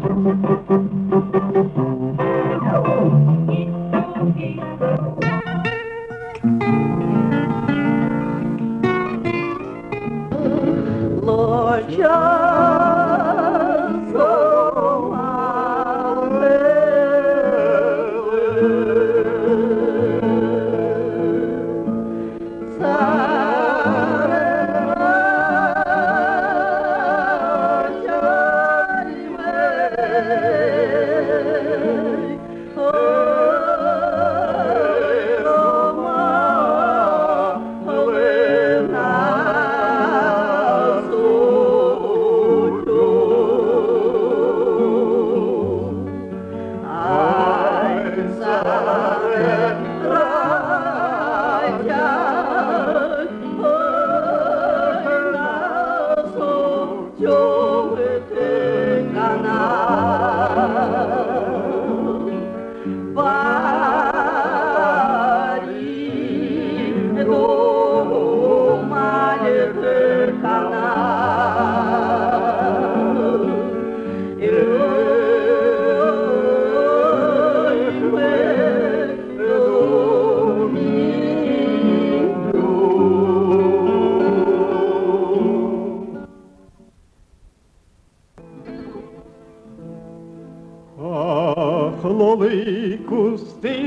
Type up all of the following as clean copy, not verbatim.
Хлоли кусти,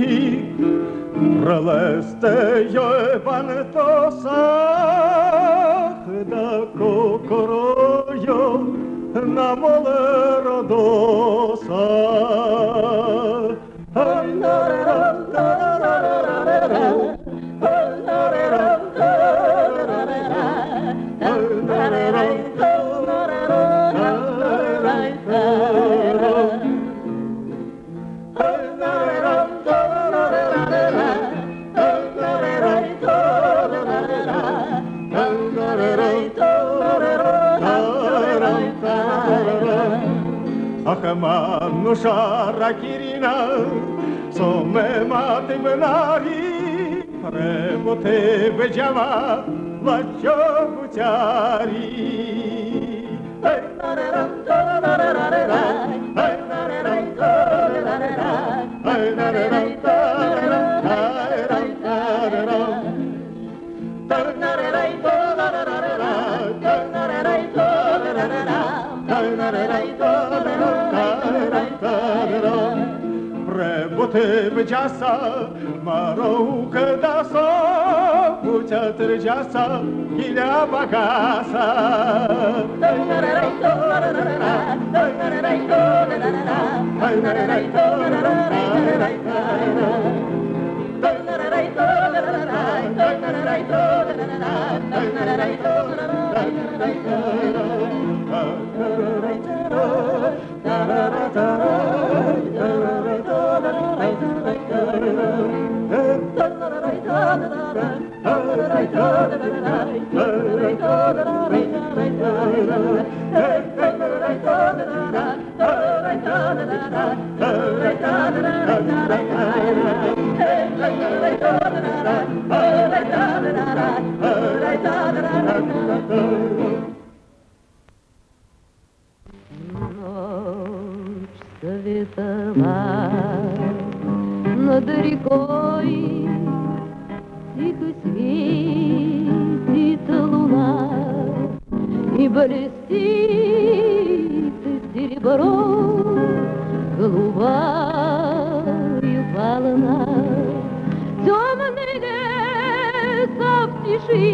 прелестеє вантосах, да кокорою на моле родоса. Ахаману шара кирина, соме мати бнари, премо тебе джава, лачо бутяри. Тебе джаса, мароука даса, путя трджаса, киля багаса. Светова над рекой, тихо светит луна, и блестит серебром голубая волна. Темный лес в тиши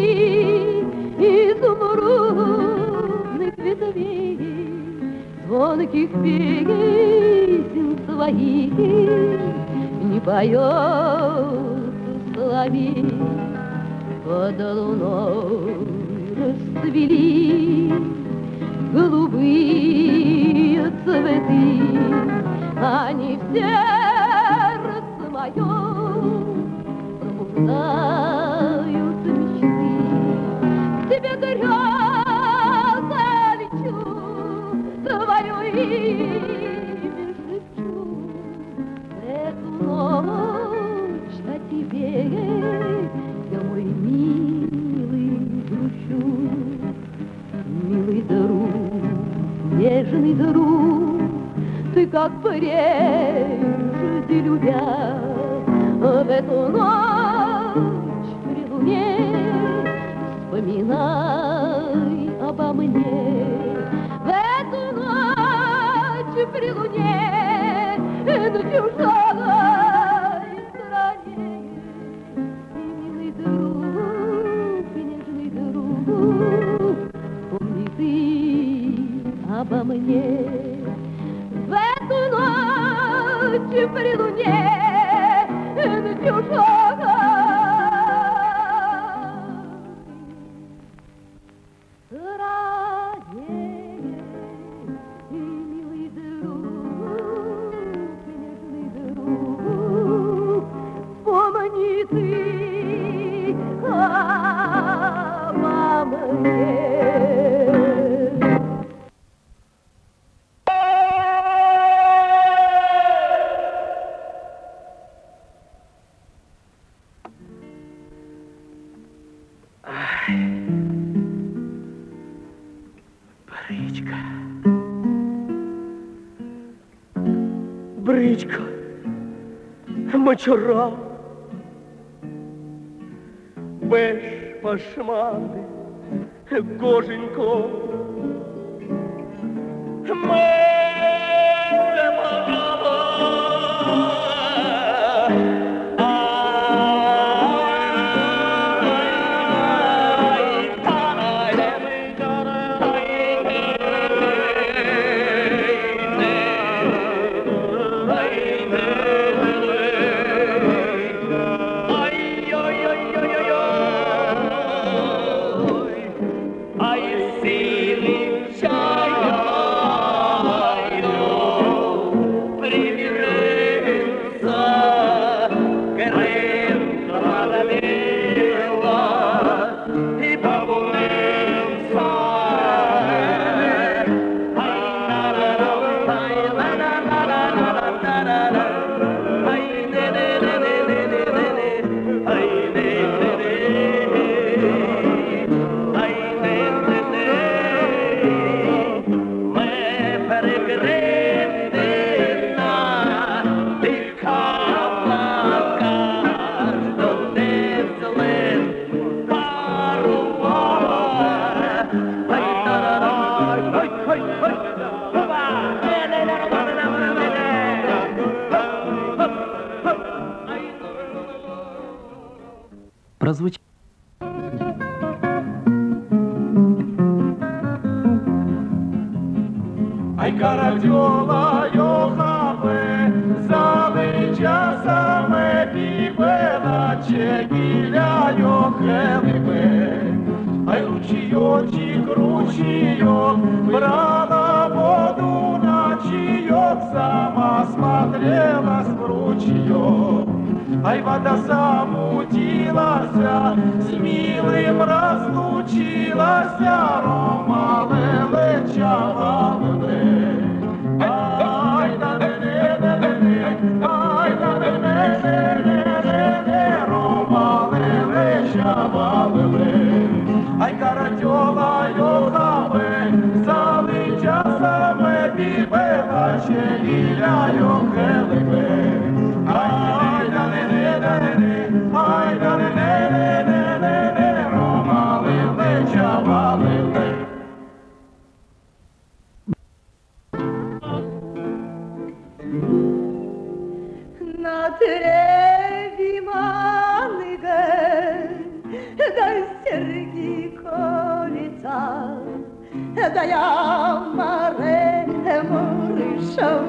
изумрудных ветвей, звонких песен своих не поет соловей. Под луной расцвели голубые цветы, они в сердце моем пробуждают мечты. К тебе греза лечу, твое имя шепчу. Эту ночь о тебе я, мой милый, грущу. Милый друг, нежный друг, как прежде любя, в эту ночь при луне вспоминай обо мне. В эту ночь при луне на чужой стороне, милый друг, нежный друг, помни ты обо мне. В эту ночь при луне на чужой стороне, милый друг, нежный друг, помни ты обо мне. Бричка, мочура, беш пошмати, Гоженько, прозвучит. Ай, Карадьола, Йохапе, залича саме піпела, чекіля, Йохелипе. Ай, ручійочі, кручійок, брала воду на чайок, сама смотрела с ручійок. Ай, вода замутилася, с милым разлучилася, Рома леле, чава леле. Ай, да-де-де-де-де-де, ай, да-де-де-де-де-де, Рома леле, чава леле. Ай, Карадьола, Йохаве, залича саме піпела, чегіля, Йохелипе. Ай, да-де-де-де-де, ай, да-де-де-де-де-де, Рома леле, чава леле. На треві маниге, дай серги коліца, да я маре муриша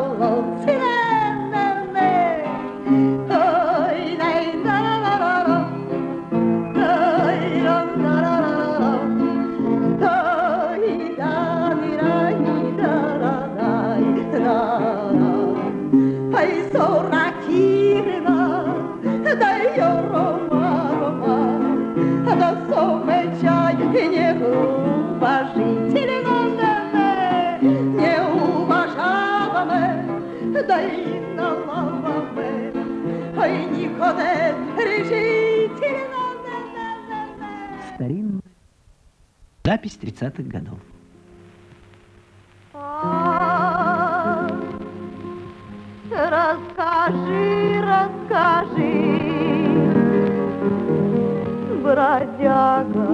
малоценне. Ой, най на на на на, ой, на на на на, ой, да ни на ни да да да да. Ай, соракірна, дай Рома, Рома, да сомечай неуважительно не уважаваме, дай налаваме, ай, никоде решительно. Старинная запись 30-х годов. Расскажи, расскажи, бродяга,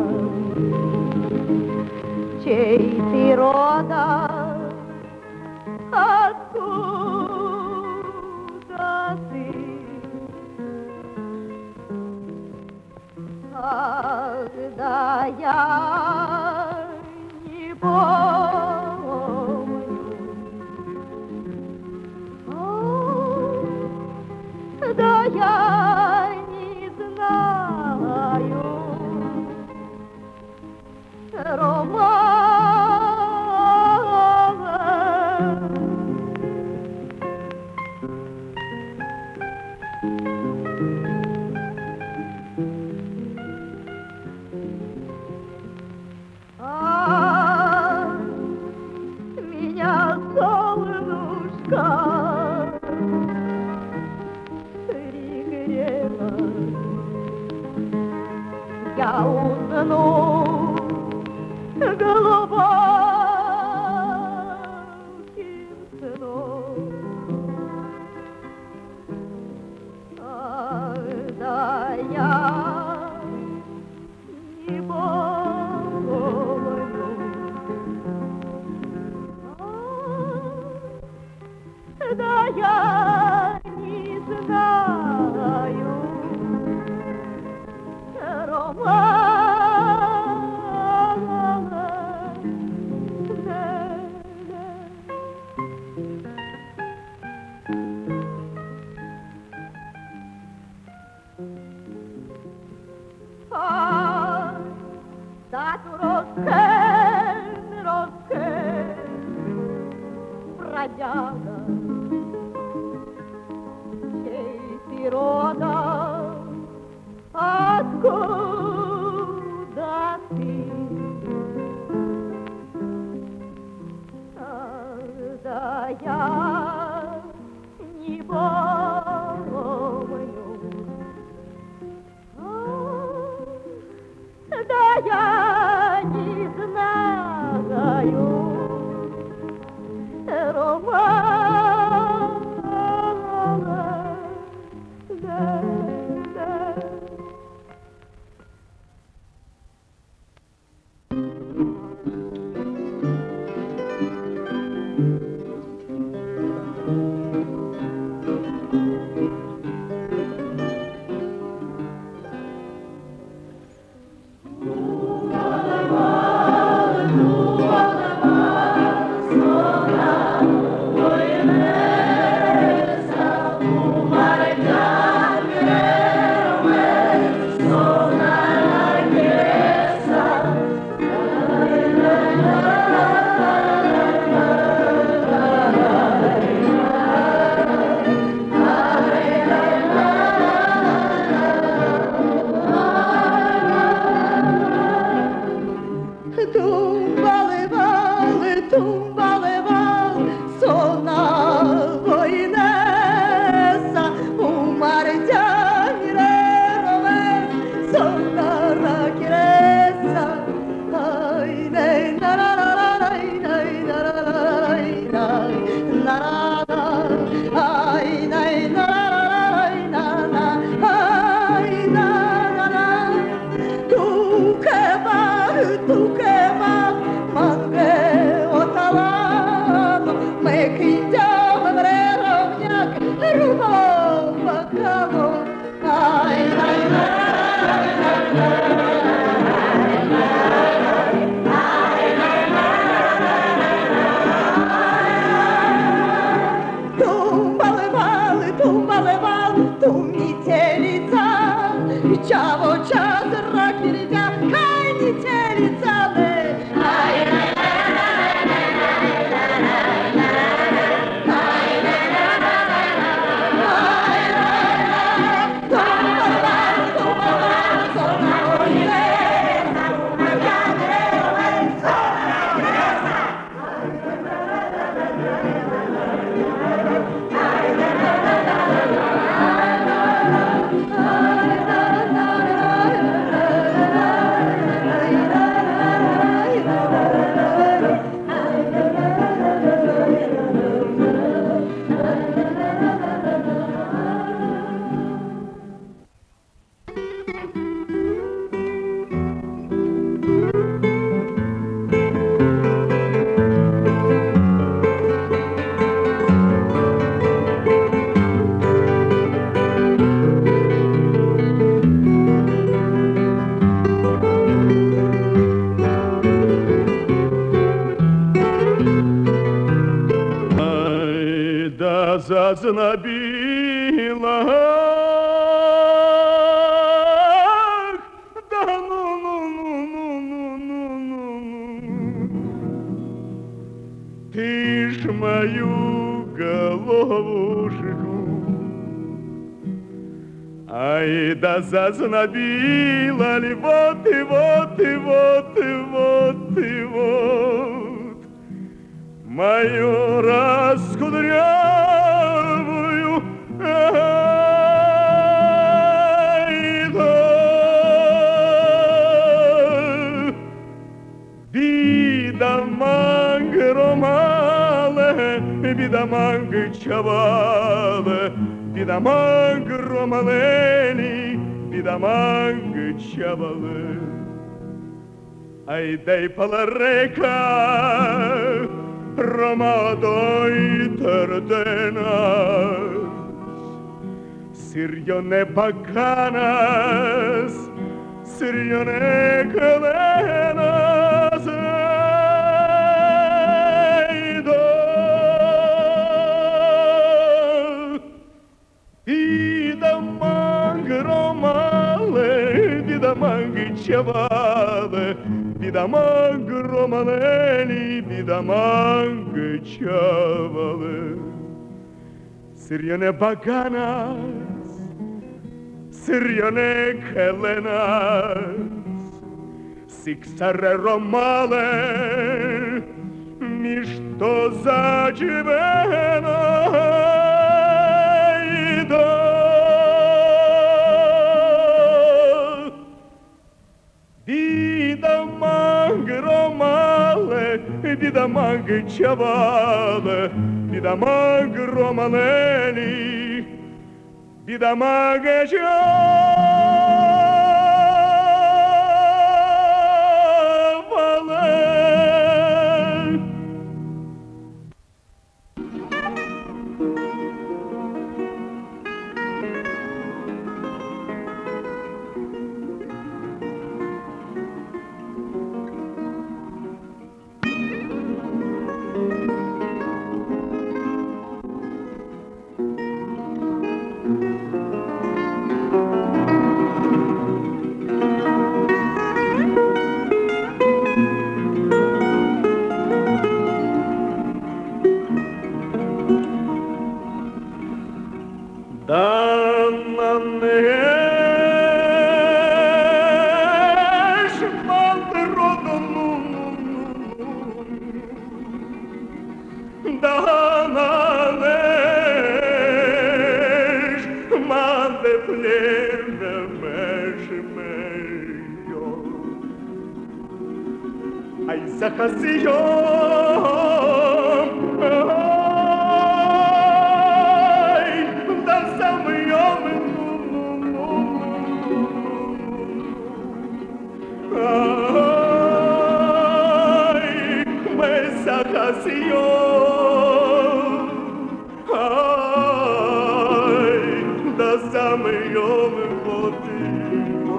чей ты рода, откуда ты? Когда я не помню, да я не знаю, Роман. Меня солнышко пригрело, я усну глубоким сном. Когда я не помню, да я не знаю, бродяга, чей ты родом, откуда ты? Когда я не помню, да я не знаю, зазнобила. Да ты ж мою головушку, ай да зазнобила ли, вот и вот и вот и вот и вот мою раскудрявую, ай да бида мангромале, бида мангчавале, бида мангромалели, бида мангчавале. Ай дай паларека Romadoi terdenas, Sirione bacanas, Sirione calenas, Vida mangromale, vida mangichevale, vida mangromaleli, vida mangichevale. Sirione bacanas, Sirione calenas, Sixare romale, Mishto zajibena. Vida mangromale, vida mangchavale, vida mangromaleli, vida mangchavale. Ai zakazijom, ai da samijom, ai me zakazijom, ai da samijom vodimo,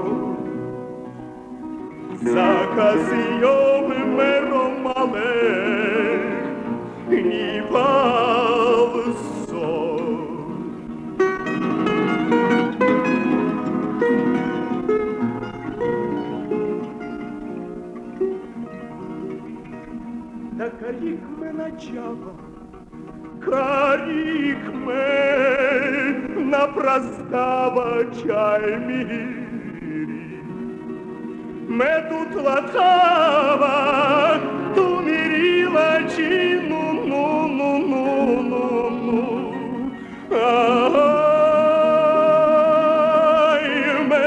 zakazijom me romale ni valso. Da carik me начало, carik me na prostava чай мири. Me тут латава, ту мирила чину, Ай, me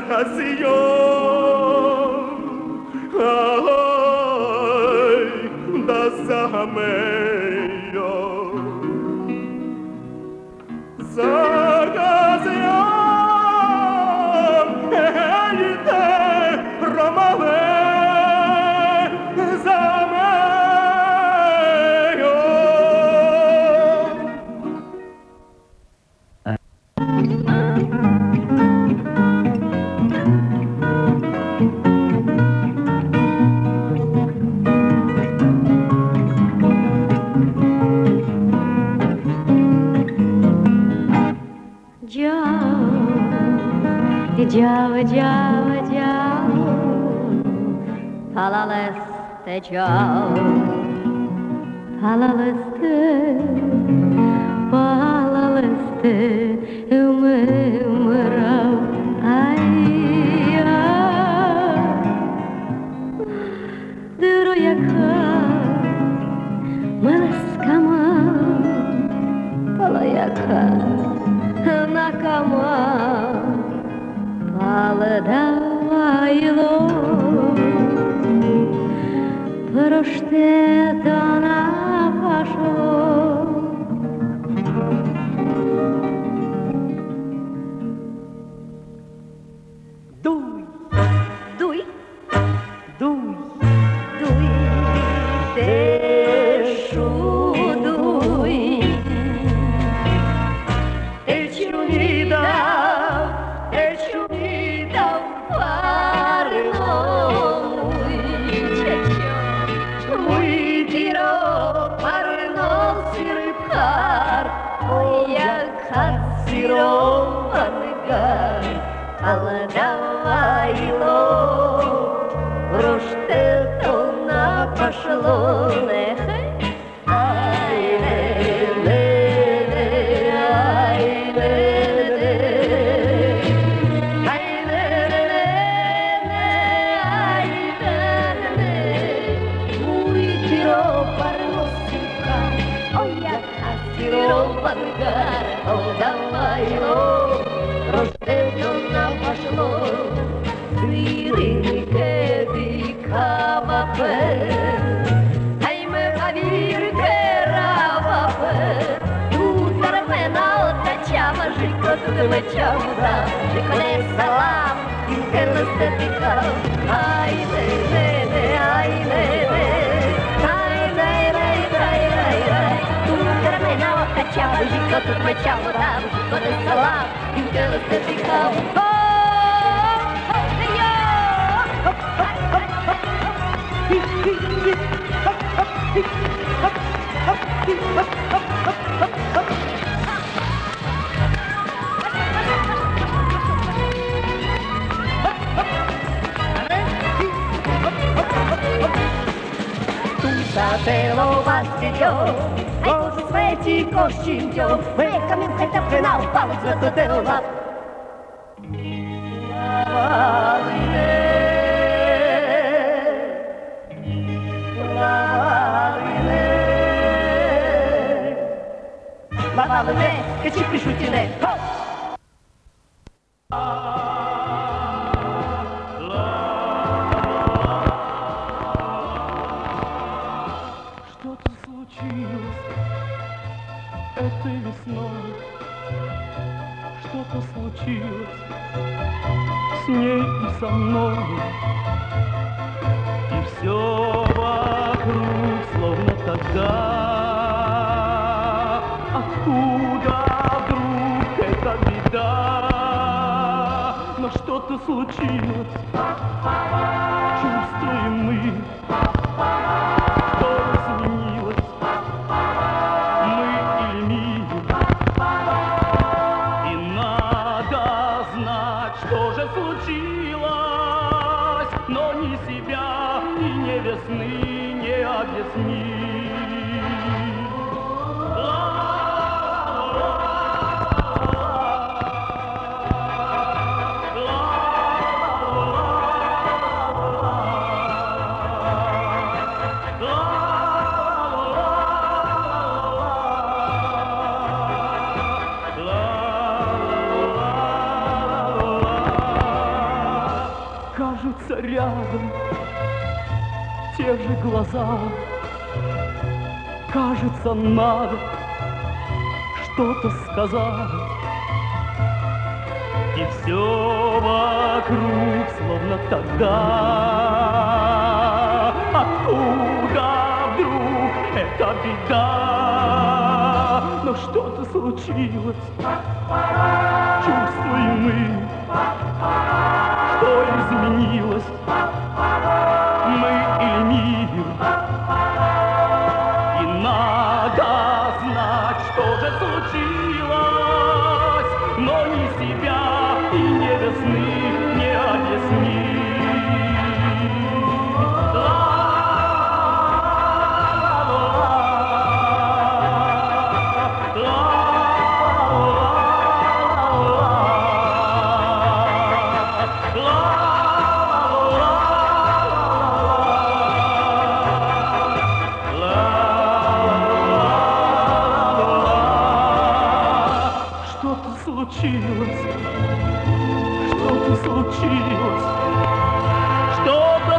zakazijom, ай, da zamejom. Zakazijom, ejte, romale, Già, palaleste, ciao, palaleste, eu me morau, ai, doroyaka, malaskama, palayaka, nakama. Давайло, проштето на пошло. Дуй, Дуй, дуй, дуй, дешу, дуй, Elchunida, Давайло, проштето на пошло, Ciamuda, și cu salam, că nu se pică. Hai, le, hai, le, hai, le, tu termina o căceavă și că tu mă ciamuda, și cu salam, că nu se pică. Satelo bastidio, ai sveci koščinđo, neka mi peta penal, palo zveto dela. Lavale, che ci pisciutine, ho! Этой весной что-то случилось с ней и со мной, и все вокруг словно тогда. Откуда вдруг эта беда? Но что-то случилось, чувствуем мы, что изменилось. Что же случилось, но ни себя и ни весны не объяснить. Кажется, рядом те же глаза. Кажется, надо что-то сказать. И все вокруг словно тогда. Откуда вдруг эта беда? Но что-то случилось, чувствуем мы, что изменилось, мы или мир. И надо знать, что же случилось, но ни себя и не весны не объяснить. Что-то случилось, что-то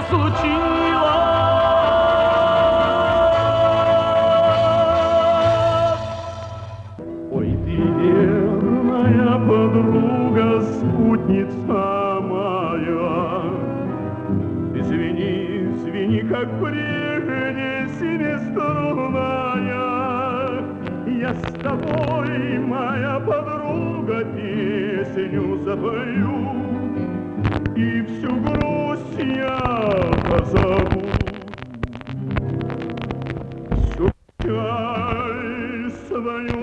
случилось. Ой, ты верная подруга, спутница моя. Извини, извини, как прежде, семиструнная. Я с тобой, моя подруга, песню запою, и всю грусть я позову. Всю печаль свою.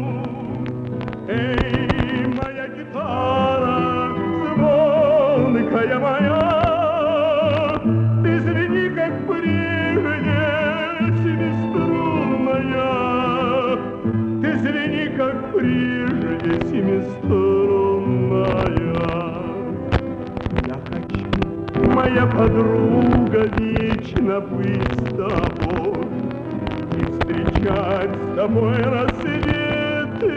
Эй, моя гитара, звонкая моя, ты звени, как прежде, семиструнная. Ты звени, как прежде, семиструнная. Я хочу, моя подруга, вечно быть с тобой и встречать с тобой рассветы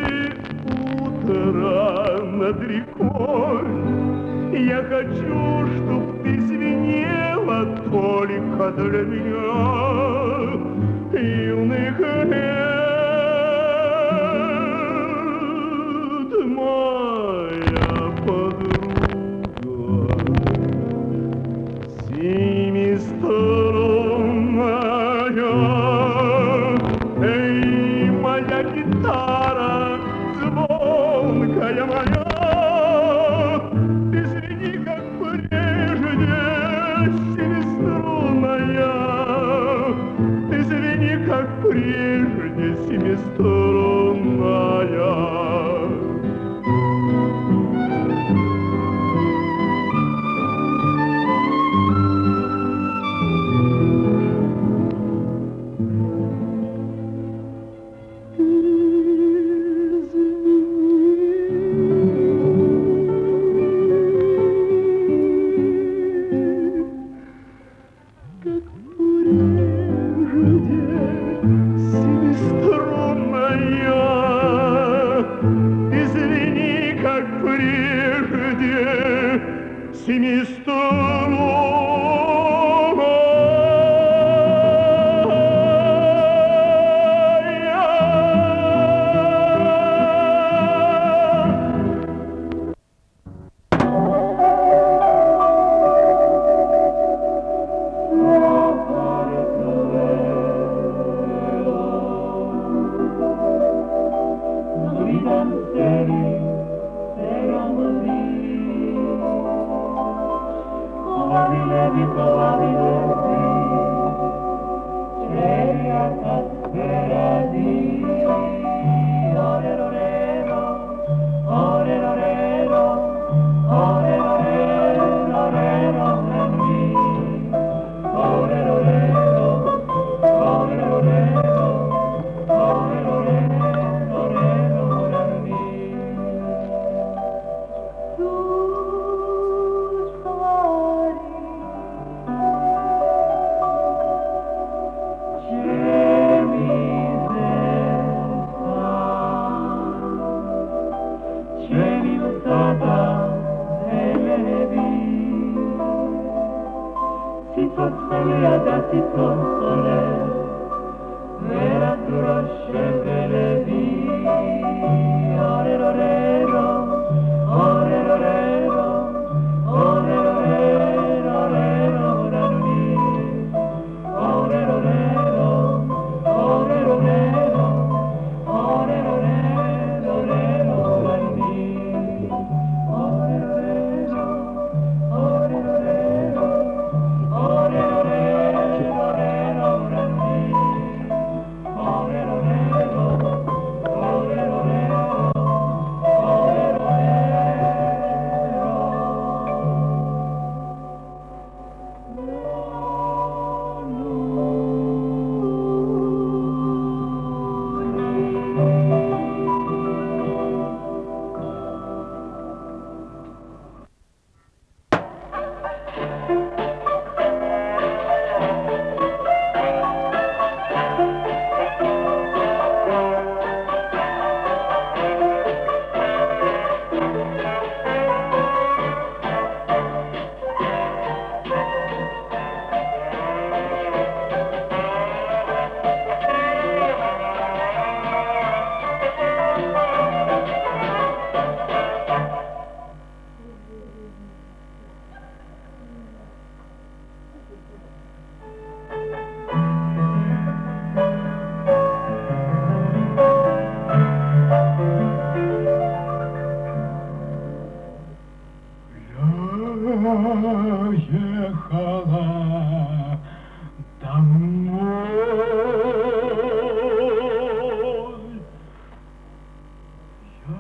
утра над рекой. Я хочу, чтоб ты звенела только для меня юных лет. Моя подруга, семиструнная. Эй, моя гитара, звонкая моя, ты звени, как прежде, семиструнная. Ты звени, как прежде, семиструнная. ехала домой. Я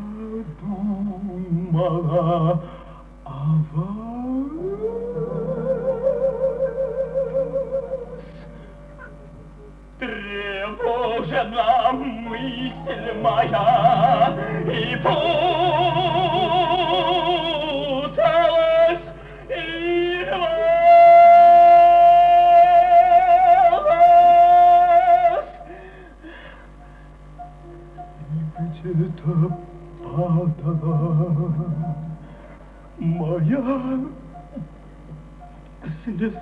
думала о вас. Тревожена мысль моя и путалась, и рвалась. И где-то падала моя слеза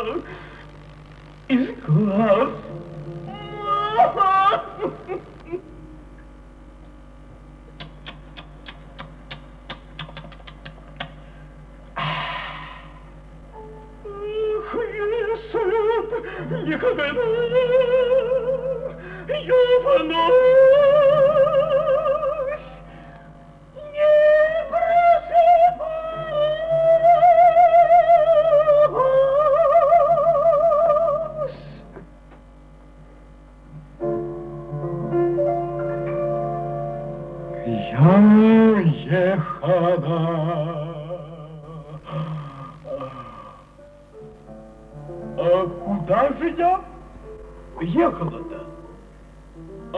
из глаз. Никогда я вновь не просыпаюсь. Я ехала. А куда же я ехала-то? А?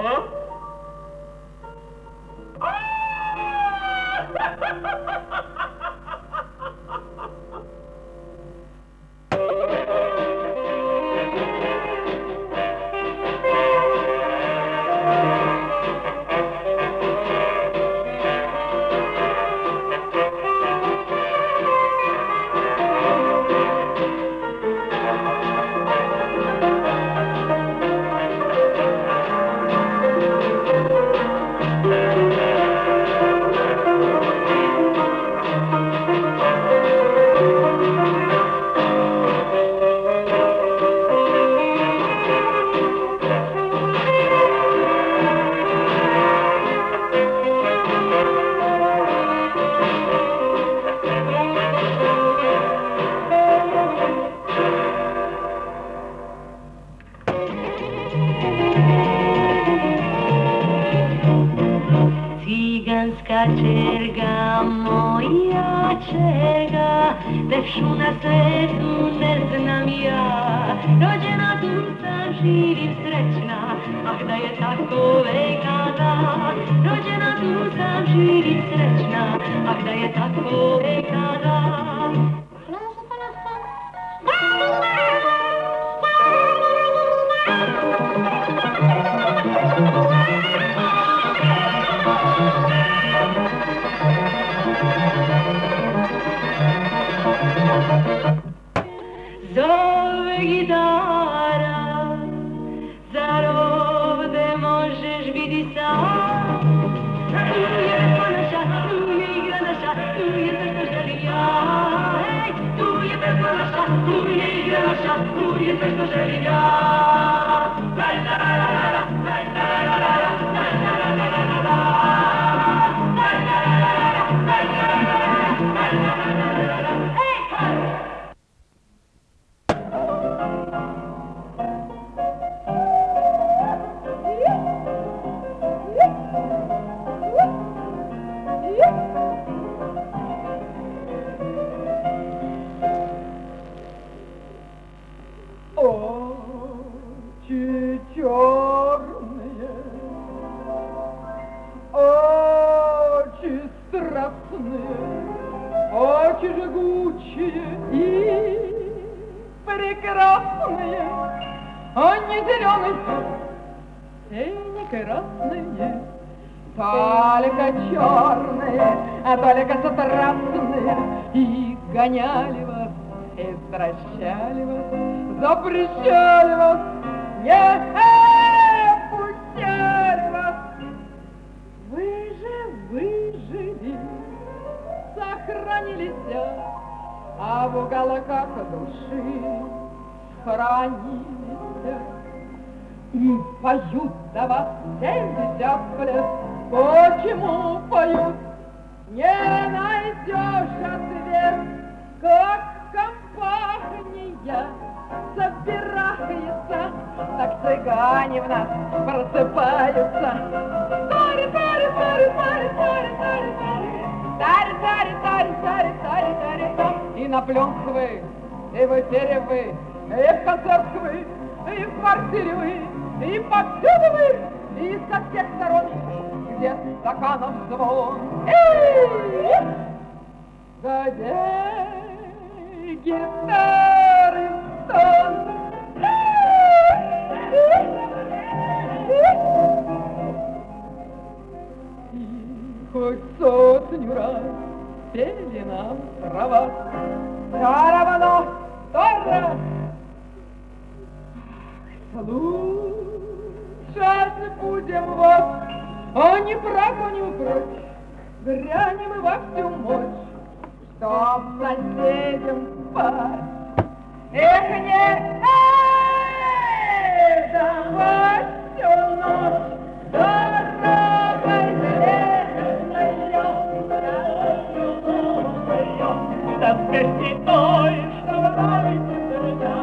Čerga, moja čerga, lepšu na svetu ne znam ja. Rođena tu sam, živim srećna, ah da je tako nekada. Rođena tu sam, živim srećna, ah da je tako nekada. Zove gitara, zar ovde možeš biti sam? Tu je pesma naša, tu je igra naša, tu je sve što želim ja. Hej, tu je pesma naša, tu je igra naša, tu je sve što želim ja. Очи черные, очи страстные, очи жгучие и прекрасные, они зеленые и не красные, только черные, только страстные, и гоняли вас, и стращали вас, запрещали вас, не пустяли вас. Вы же выжили, сохранились, а в уголках души хранились. И поют до вас 70 лет. Почему поют? Не найдешь ответ, как цыгане в нас просыпаются. Тари, тари, тари, тари, тари, тари, тари, тари, тари, тари, тари, тари, тари. И на пленку вы, и в эфире вы, и в концерте вы, и в квартире вы, и повсюду вы, и со всех сторон, где стаканом звон. Да где гитары стон. И хоть сотню раз пели нам про вас, равно 100 раз. Слушать будем вас, а не прав, а не прочь. Грянем и во всю мощь, чтоб соседям спать. Эх, не, давай всю ночь дорогой железной, да скажи той, что нравится друзья.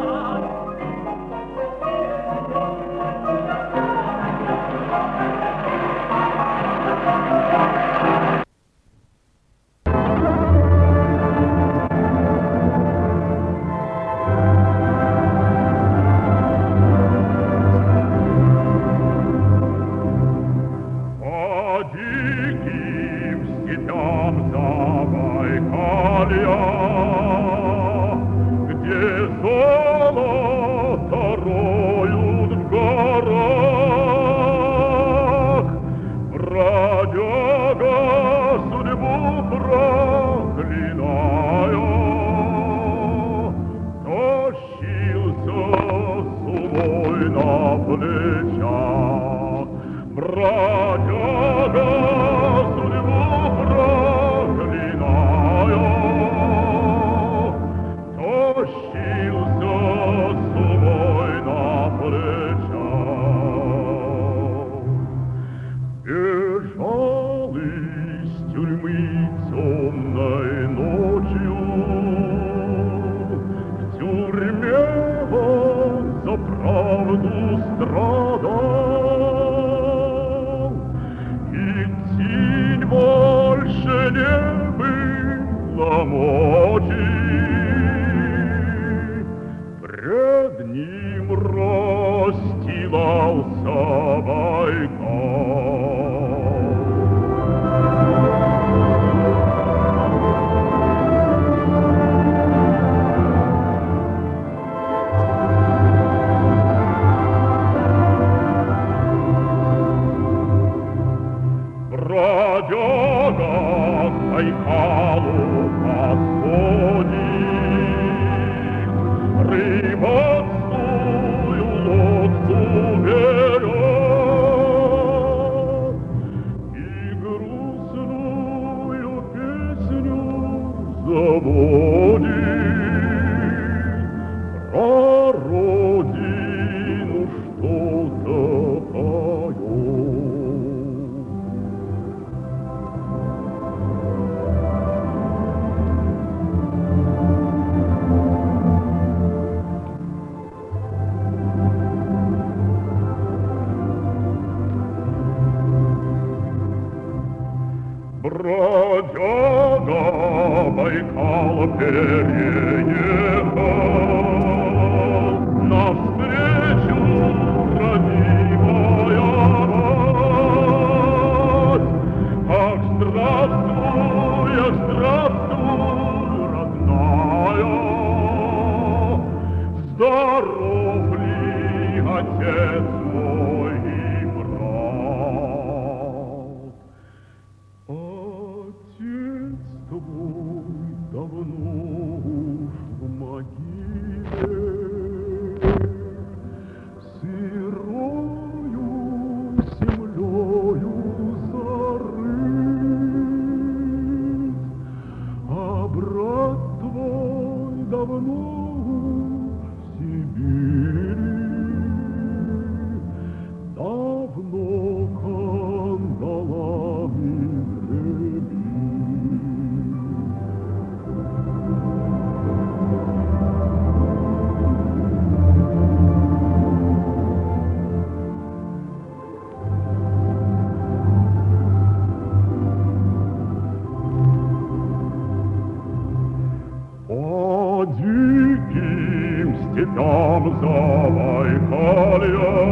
Там Забайкалья,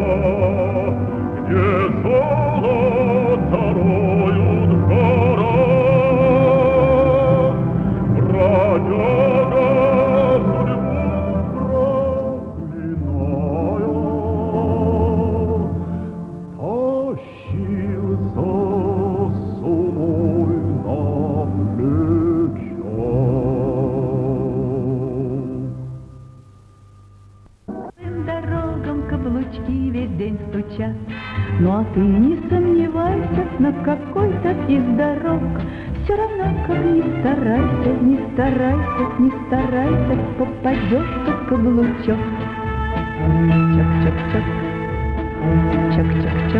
где золото роют в горах, бродяга судьбу проклиная, тащился с умой на плечах. Дорогам каблучки весь день стучат. Ну а ты не сомневайся, на какой-то из дорог все равно, как ни старайся, не старайся, не старайся, попадешь под каблучок. Чок-чок-чок, чок-чок-чок.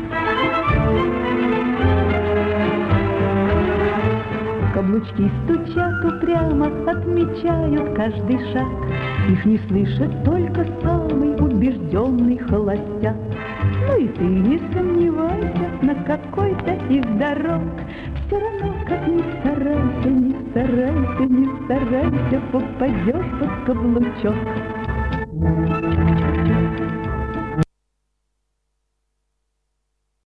Каблучки стучат упрямо, отмечают каждый шаг. Их не слышит только самый убежденный холостяк. Ну и ты не сомневайся, на какой-то из дорог все равно, как ни старайся, не старайся, не старайся, попадешь под каблучок.